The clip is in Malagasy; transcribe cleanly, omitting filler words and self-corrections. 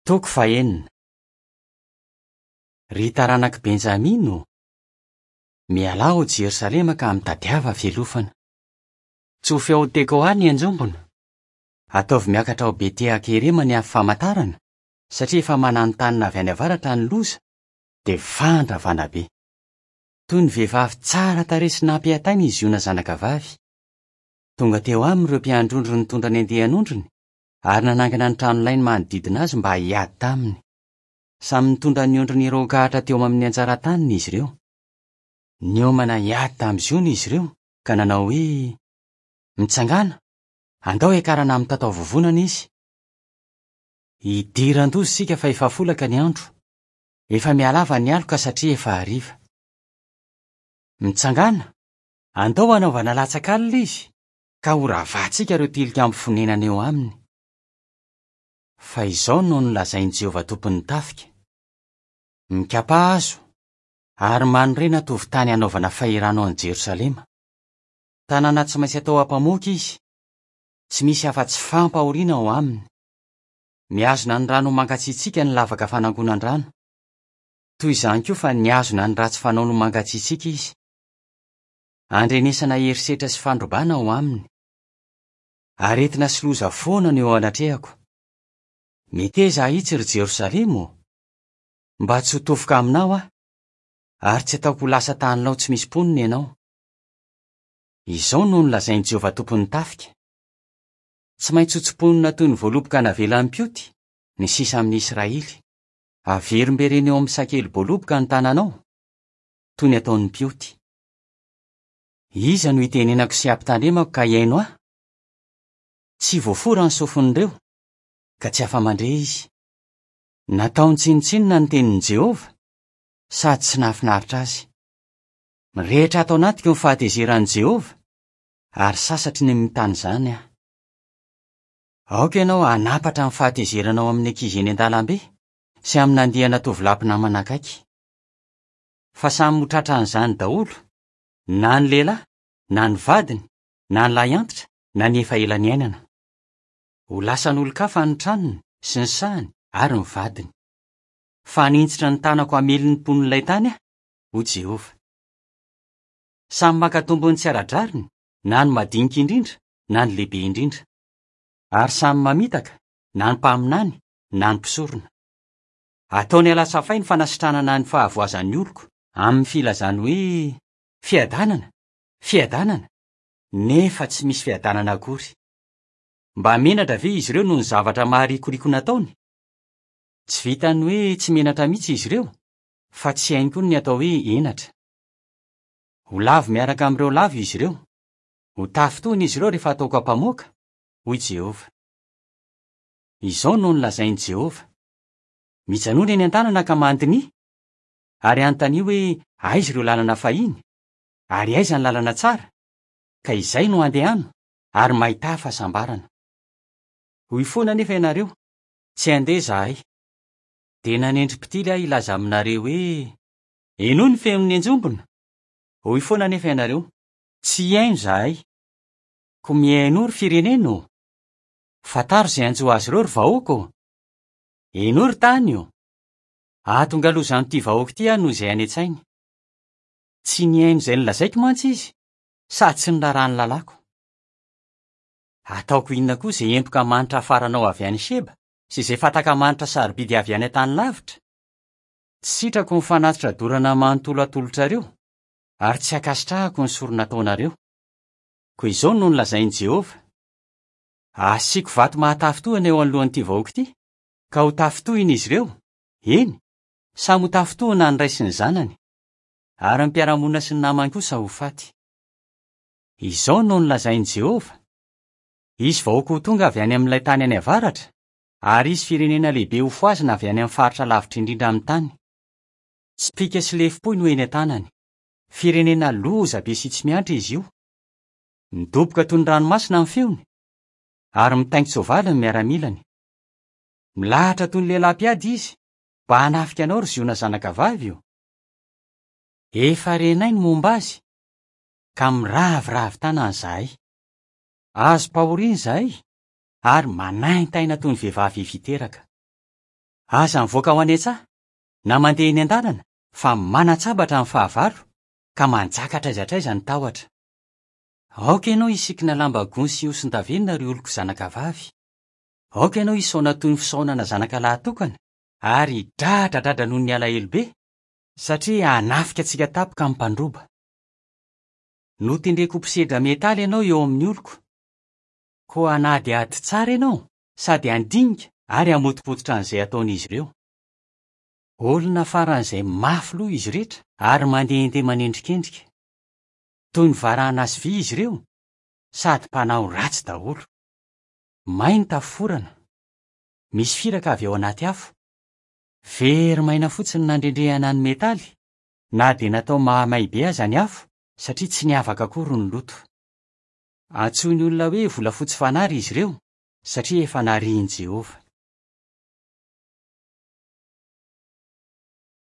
Toko fahenina. Ry taranaky Benjamino, mialao Jerosalema ka mitadiava velofana. Tsofi ao Tekoany anjombona. Ataovy miakatra ao Beteakerema ny famantarana, satria efa mananontany avy any avaratra ny loza, de fandravana be. Toy ny vehivavy tsara tarehy sy nampiatainy izy io na zanakavavy. Tonga teo aminy ireo mpiandrondro nitondra ny andeha hanondrony, ary nanangana ny tranolainy manodidina azy mba hiady taminy. Samy nitondra ny ondrony ireo kahatra teo amin'ny anjara-taniny izy ireo. Niomana hiady tam'izony izy ireo, ka nanao hoe, mitsangana, andao hiakarana amin'ny tatao vovonana izy. Hidiran-dozy sika fa efa folaka ny andro. Efa mialava ny aloka satria efa hariva. Mitsangana, andao hanaovana latsakalina izy, ka ho ravatsika ireo tilikambo fonenana eo aminy. Fa izao no nolazainy Jehovah tompon'ny tafika. Mikapa hazo, ary manorena tovitany hanaovana fahirana ao Jerosalema. Tanàna tsy maintsy atao ampamoaka izy, tsy misy afa-tsy fampahoriana ao aminy. Miazona ny rano mangatsiatsika ny lavaka fanangonan-drano. Toy izany koa fa niazona ny ratsy fanao no mangatsiatsika izy. Andrenesana herisetra sy fandrobana ao aminy. Aretina sy loza foana ny eo anatrehako. Miteza ahitsy ry Jerosalema, mba tsy ho tofoka aminao ary tsy ataoko lasa taninao tsy misy poniny ianao. Izao no nolazainy Jehovah tompon'ny tafika. Tsy maintsy hotsimponina toy ny voaloboka navelan'ny pioty, ny sisa amin'ny Israely. Averimbereny eo amin'ny sakely boaloboka ny tananao, toy ny ataon'ny pioty. Iza no itenenako sy ampitandremako ka iaino aho? Tsy voafora ny sofin'ireo, ka tsy afa-mandre izy. Nataony tsinitsinina ny tenin'i Jehovah, sady tsy nahafinaritra azy. Rehetra atao anatiko ny fahatezeran'i Jehovah, ary sasatry ny mitany izany aho. Aoka ianao hanapatra ny fahatezeranao amin'ny ankizy eny an-dalambe, sy amin'ny andiana tovolahy namana akaiky. Fa samy motratra an'izany daholo, na ny lehilahy, na ny vadiny, na ny lahy antitra, na ny efa ela niainana. Ho lasan'olon-kafa ny tranony, sy ny sahany, ary ny vadiny. Fa hanintsitra ny tanako hameliny mpon'ilay tany aho, ho Jehovah. Samy maka tombony tsy ara-drariny, na ny madinika indrindra, na ny lehibe indrindra. Ary samy mamitaka, na ny mpaminany, na ny mpisorona. Ataony alatsafay ny fanasitranana ny fahavoazan'ny oloko, amin'ny filazany hoe fiadanana, fiadanana, nefa tsy misy fiadanana akory. Mba menatra ve izy ireo noho ny zavatra maharikoriko nataony? Tsy vitany hoe tsy menatra mihitsy izy ireo, fa tsy hainy koa ny atao hoe enatra. Ho lavo miaraka amin'ireo lavo izy ireo, ho tafitohiny izy ireo rehefa ataoko ampamoaka, hoy Jehovah. Izao no nolazainy Jehovah. Mijanona eny an-tanana ka mantiny, ary anontany hoe aiza ireo lalana fahiny, ary aiza ny lalana tsara, ka izay no andehano, ary mahita fahasambarana. Hoy foana nefa ianareo, tsy andeha zahay. De nanendrim-pitily aho ilaza aminareo hoe, eno ny feon'ny anjombona. Hoy foana nefa ianareo, tsy haino zahay. Ko mihaino ry firenena. Fataro izay anjo azy ireo ry vahoaka. Eno ry tany io. Atongalozany ity vahoaka ity no izay any an-tsainy. Tsy nihaino izay nolazaiko mantsy izy, sady tsy niraraha ny lalako. Ataoko inona koa izay empoka manitra afaranao avy any Sheba, sy izay fataka manitra sarobidy avy any an-tany lavitra. Tsy sitrako ny fanatitra dorana manontolo atolotrareo, ary tsy akasitrahako ny sorona ataonareo. Ko izao no nolazainy Jehovah. Asiako vato mahatafitohana eo anoloan'ity vahoaka ity, ka ho tafitohiny izy ireo. Eny, samy ho tafitohana ny ray sy ny zanany, ary ny mpiara-monina sy ny namany kosa ho faty. Izao no nolazainy Jehovah. Izy vahoaka ho tonga avy any amin'ilay tany any avaratra, ary izy firenena lehibe ho foazina avy any amin'ny faritra lavitra indrindra amin'ny tany. Tsipika sy lefo-po no eny an-tanany. Firenena loza be sy tsy miantra izy io. Midoboka toy ny ranomasina amin'ny feony, ary mitaingina soavaly ny miaramilany. Milahatra toy ny lehilahy-piady izy, mba hanafika anao ry ziona zanakavavy io. Efa renay ny momba azy, ka miraviravy tanany zahay. Azo pahoriana zahay, ary manaintaina toy ny vehivavy viteraka. Aza mivoaka ho any an-tsaha na mandeha eny an-dalana fa manatsabatra amin'ny fahavalo ka manjaka traizatraiza ny tahotra. Aoka ianao isikina lamba gony sy osin-davenona ry oloko zanaka vavy. Aoka ianao isaona toy ny fisaonana zanaka lahatokana ary dradradrada noho ny alahelo be satria hanafika antsika tapoka amin'ny mpandroba. Notendreko mpisedra metaly ianao eo amin'ny oloko. Koa hanady ady tsara ianao sady handinika ary hamotipototra an'izay ataon'izy ireo. Olona faran'izay mafy loha izy rehetra ary mandehandeha manendrikendrika. Toy ny varahana azy vy izy ireo sady mpanao ratsy daholo. Mainy taforana. Misy firaka avy ao anaty afo. Very maina fotsiny nandrendrehana ny metaly na dia natao mahamay be aza ny afo satria tsy niavaka akory ny loto. Antsoin'ny olona hoe volafotsy fanahy izy ireo satria efa narian'i Jehova.